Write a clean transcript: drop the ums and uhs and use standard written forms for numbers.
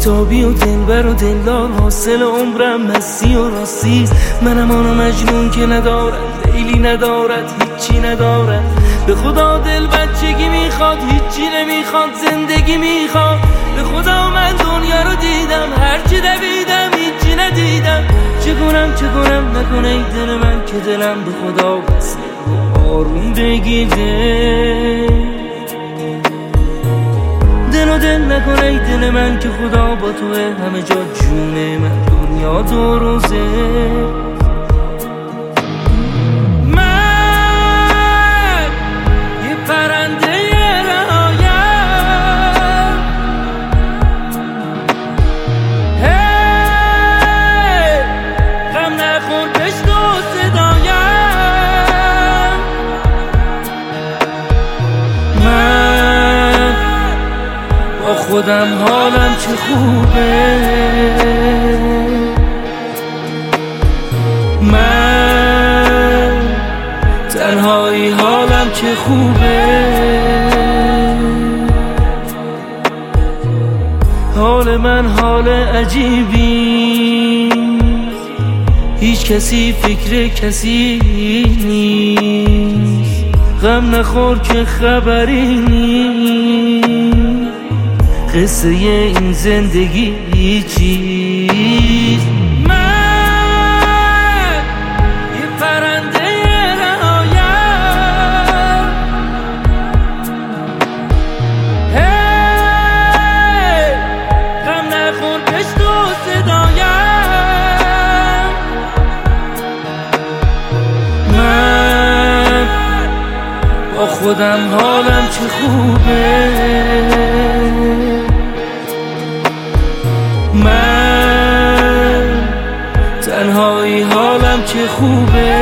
بیتابی و دلبر و دلدار، حاصل عمرم مستی و راستیست. منم آنو مجنون که ندارد لیلی، ندارد هیچی ندارد. به خدا دل بچگی میخواد، هیچی نمیخواد، زندگی میخواد. به خدا من دنیا رو دیدم، هرچی دویدم هیچی ندیدم. چه کنم نکنه ای دل من که دلم به خدا بسه آروم بگیره. دل نکنه ای دل من که خدا با توه همه جا جونه من، دنیا دو روزه. من یه پرنده رهایم، هی غم نخور بشنو صدایم. من با خودم حالم چه خوبه، من تنهایی حالم چه خوبه. حال من حال عجیبی، هیچ کسی فکر کسی نیست. غم نخور که خبری نیست، قصه این زندگی چیست. من یه پرنده رهایم، هی غم نخور بشنو صدایم. من با خودم حالم چه خوبه، من تنهایی حالم چه خوبه.